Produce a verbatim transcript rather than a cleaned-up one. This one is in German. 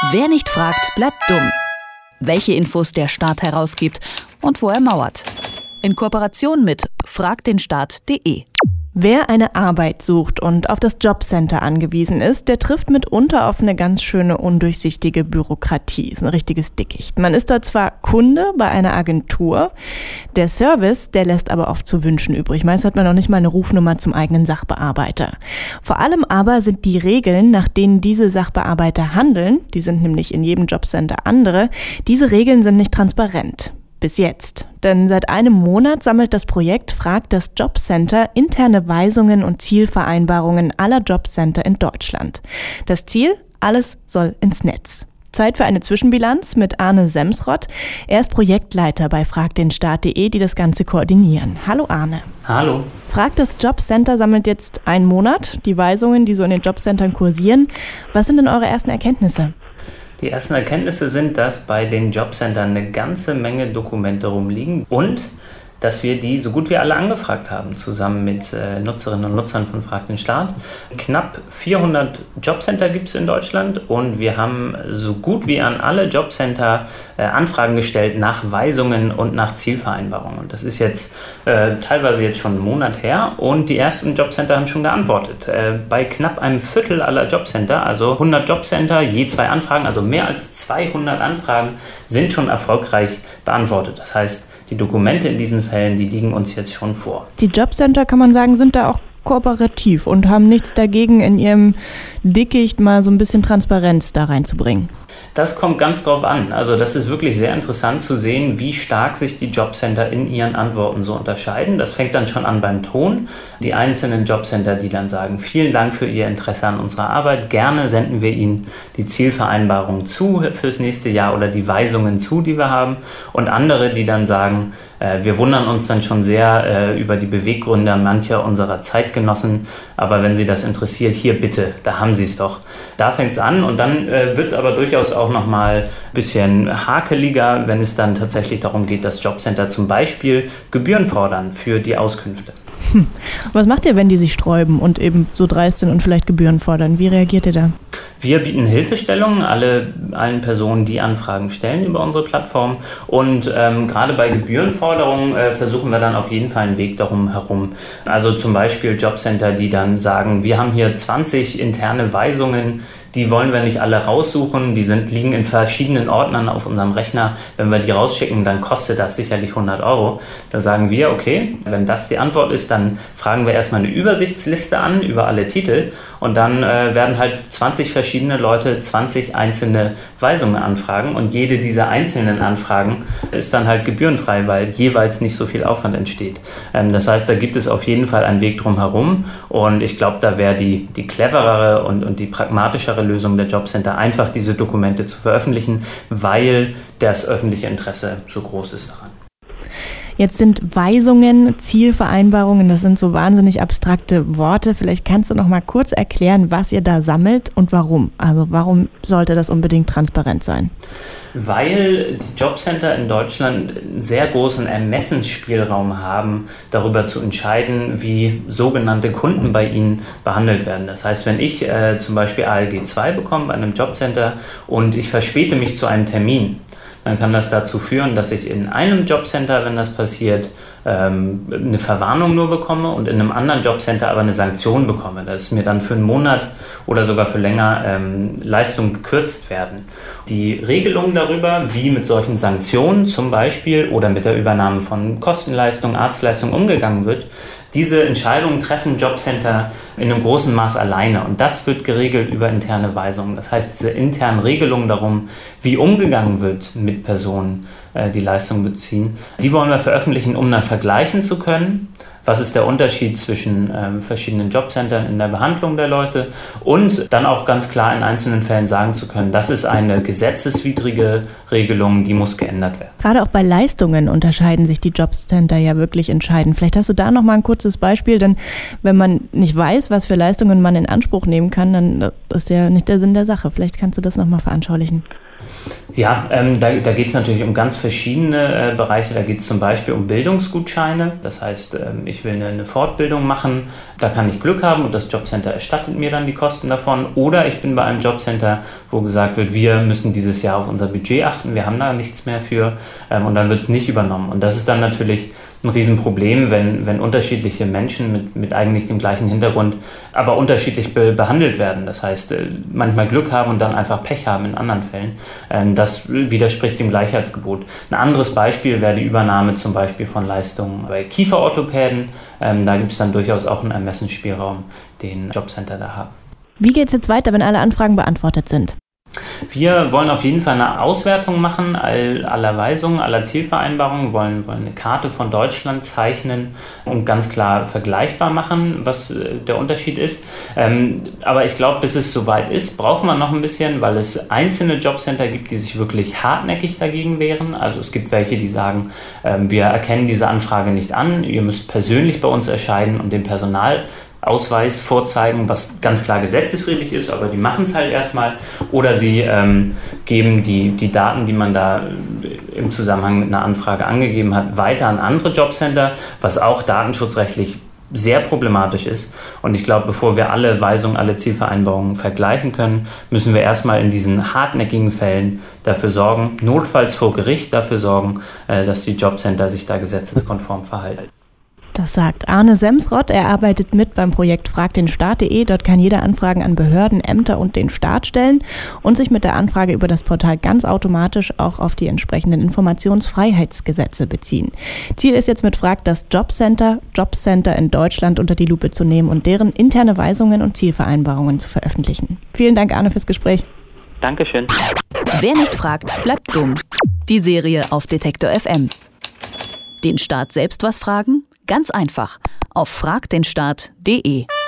Wer nicht fragt, bleibt dumm. Welche Infos der Staat herausgibt und wo er mauert. In Kooperation mit frag den staat punkt de. Wer eine Arbeit sucht und auf das Jobcenter angewiesen ist, der trifft mitunter auf eine ganz schöne undurchsichtige Bürokratie. Ist ein richtiges Dickicht. Man ist da zwar Kunde bei einer Agentur, der Service, der lässt aber oft zu wünschen übrig. Meist hat man noch nicht mal eine Rufnummer zum eigenen Sachbearbeiter. Vor allem aber sind die Regeln, nach denen diese Sachbearbeiter handeln, die sind nämlich in jedem Jobcenter andere, diese Regeln sind nicht transparent. Bis jetzt. Denn seit einem Monat sammelt das Projekt Frag das Jobcenter interne Weisungen und Zielvereinbarungen aller Jobcenter in Deutschland. Das Ziel? Alles soll ins Netz. Zeit für eine Zwischenbilanz mit Arne Semsrott. Er ist Projektleiter bei frag den staat punkt de, die das Ganze koordinieren. Hallo Arne. Hallo. Frag das Jobcenter sammelt jetzt einen Monat die Weisungen, die so in den Jobcentern kursieren. Was sind denn eure ersten Erkenntnisse? Die ersten Erkenntnisse sind, dass bei den Jobcentern eine ganze Menge Dokumente rumliegen und dass wir die so gut wie alle angefragt haben, zusammen mit äh, Nutzerinnen und Nutzern von Frag den Staat. Knapp vierhundert Jobcenter gibt es in Deutschland und wir haben so gut wie an alle Jobcenter äh, Anfragen gestellt nach Weisungen und nach Zielvereinbarungen. Und das ist jetzt äh, teilweise jetzt schon einen Monat her und die ersten Jobcenter haben schon geantwortet. Äh, bei knapp einem Viertel aller Jobcenter, also hundert Jobcenter, je zwei Anfragen, also mehr als zweihundert Anfragen sind schon erfolgreich beantwortet. Das heißt, die Dokumente in diesen Fällen, die liegen uns jetzt schon vor. Die Jobcenter, kann man sagen, sind da auch kooperativ und haben nichts dagegen, in ihrem Dickicht mal so ein bisschen Transparenz da reinzubringen. Das kommt ganz drauf an. Also das ist wirklich sehr interessant zu sehen, wie stark sich die Jobcenter in ihren Antworten so unterscheiden. Das fängt dann schon an beim Ton. Die einzelnen Jobcenter, die dann sagen, vielen Dank für Ihr Interesse an unserer Arbeit. Gerne senden wir Ihnen die Zielvereinbarung zu fürs nächste Jahr oder die Weisungen zu, die wir haben. Und andere, die dann sagen, äh, wir wundern uns dann schon sehr äh, über die Beweggründe mancher unserer Zeitgenossen. Aber wenn Sie das interessiert, hier bitte, da haben Sie es doch. Da fängt es an und dann äh, wird es aber durchaus auch nochmal ein bisschen hakeliger, wenn es dann tatsächlich darum geht, dass Jobcenter zum Beispiel Gebühren fordern für die Auskünfte. Hm. Was macht ihr, wenn die sich sträuben und eben so dreist sind und vielleicht Gebühren fordern? Wie reagiert ihr da? Wir bieten Hilfestellungen alle, allen Personen, die Anfragen stellen über unsere Plattform. Und ähm, gerade bei Gebührenforderungen äh, versuchen wir dann auf jeden Fall einen Weg darum herum. Also zum Beispiel Jobcenter, die dann sagen, wir haben hier zwanzig interne Weisungen, die wollen wir nicht alle raussuchen, die sind, liegen in verschiedenen Ordnern auf unserem Rechner. Wenn wir die rausschicken, dann kostet das sicherlich hundert Euro. Da sagen wir, okay, wenn das die Antwort ist, dann fragen wir erstmal eine Übersichtsliste an über alle Titel und dann äh, werden halt zwanzig verschiedene Leute zwanzig einzelne Weisungen anfragen und jede dieser einzelnen Anfragen ist dann halt gebührenfrei, weil jeweils nicht so viel Aufwand entsteht. Ähm, das heißt, da gibt es auf jeden Fall einen Weg drum herum und ich glaube, da wäre die, die cleverere und, und die pragmatischere Lösung der Jobcenter, einfach diese Dokumente zu veröffentlichen, weil das öffentliche Interesse so groß ist daran. Jetzt sind Weisungen, Zielvereinbarungen, das sind so wahnsinnig abstrakte Worte. Vielleicht kannst du noch mal kurz erklären, was ihr da sammelt und warum. Also warum sollte das unbedingt transparent sein? Weil die Jobcenter in Deutschland einen sehr großen Ermessensspielraum haben, darüber zu entscheiden, wie sogenannte Kunden bei ihnen behandelt werden. Das heißt, wenn ich äh, zum Beispiel A L G zwei bekomme bei einem Jobcenter und ich verspäte mich zu einem Termin, dann kann das dazu führen, dass ich in einem Jobcenter, wenn das passiert, ähm, eine Verwarnung nur bekomme und in einem anderen Jobcenter aber eine Sanktion bekomme. Dass mir dann für einen Monat oder sogar für länger ähm, Leistungen gekürzt werden. Die Regelungen darüber, wie mit solchen Sanktionen zum Beispiel oder mit der Übernahme von Kostenleistungen, Arztleistungen umgegangen wird, diese Entscheidungen treffen Jobcenter in einem großen Maß alleine und das wird geregelt über interne Weisungen. Das heißt, diese internen Regelungen darum, wie umgegangen wird mit Personen, die Leistung beziehen, die wollen wir veröffentlichen, um dann vergleichen zu können, was ist der Unterschied zwischen äh, verschiedenen Jobcentern in der Behandlung der Leute und dann auch ganz klar in einzelnen Fällen sagen zu können, das ist eine gesetzeswidrige Regelung, die muss geändert werden. Gerade auch bei Leistungen unterscheiden sich die Jobcenter ja wirklich entscheidend. Vielleicht hast du da noch mal ein kurzes Beispiel, denn wenn man nicht weiß, was für Leistungen man in Anspruch nehmen kann, dann ist ja nicht der Sinn der Sache. Vielleicht kannst du das noch mal veranschaulichen. Ja, ähm, da, da geht es natürlich um ganz verschiedene äh, Bereiche. Da geht es zum Beispiel um Bildungsgutscheine. Das heißt, ähm, ich will eine, eine Fortbildung machen. Da kann ich Glück haben und das Jobcenter erstattet mir dann die Kosten davon. Oder ich bin bei einem Jobcenter, wo gesagt wird, wir müssen dieses Jahr auf unser Budget achten. Wir haben da nichts mehr für. Ähm, und dann wird es nicht übernommen. Und das ist dann natürlich ein Riesenproblem, wenn, wenn unterschiedliche Menschen mit, mit eigentlich dem gleichen Hintergrund, aber unterschiedlich be, behandelt werden. Das heißt, manchmal Glück haben und dann einfach Pech haben in anderen Fällen. Das widerspricht dem Gleichheitsgebot. Ein anderes Beispiel wäre die Übernahme zum Beispiel von Leistungen bei Kieferorthopäden. Da gibt es dann durchaus auch einen Ermessensspielraum, den Jobcenter da haben. Wie geht es jetzt weiter, wenn alle Anfragen beantwortet sind? Wir wollen auf jeden Fall eine Auswertung machen all, aller Weisungen, aller Zielvereinbarungen, wollen, wollen eine Karte von Deutschland zeichnen und ganz klar vergleichbar machen, was äh, der Unterschied ist. Ähm, aber ich glaube, bis es soweit ist, braucht man noch ein bisschen, weil es einzelne Jobcenter gibt, die sich wirklich hartnäckig dagegen wehren. Also es gibt welche, die sagen, ähm, wir erkennen diese Anfrage nicht an, ihr müsst persönlich bei uns erscheinen und den Personal Ausweis vorzeigen, was ganz klar gesetzeswidrig ist, aber die machen es halt erstmal. Oder sie ähm, geben die, die Daten, die man da im Zusammenhang mit einer Anfrage angegeben hat, weiter an andere Jobcenter, was auch datenschutzrechtlich sehr problematisch ist. Und ich glaube, bevor wir alle Weisungen, alle Zielvereinbarungen vergleichen können, müssen wir erstmal in diesen hartnäckigen Fällen dafür sorgen, notfalls vor Gericht dafür sorgen, äh, dass die Jobcenter sich da gesetzeskonform verhalten. Das sagt Arne Semsrott. Er arbeitet mit beim Projekt frag den staat punkt de. Dort kann jeder Anfragen an Behörden, Ämter und den Staat stellen und sich mit der Anfrage über das Portal ganz automatisch auch auf die entsprechenden Informationsfreiheitsgesetze beziehen. Ziel ist jetzt mit Frag das Jobcenter, Jobcenter in Deutschland unter die Lupe zu nehmen und deren interne Weisungen und Zielvereinbarungen zu veröffentlichen. Vielen Dank, Arne, fürs Gespräch. Dankeschön. Wer nicht fragt, bleibt dumm. Die Serie auf Detektor F M. Den Staat selbst was fragen? Ganz einfach. Auf frag den staat punkt de.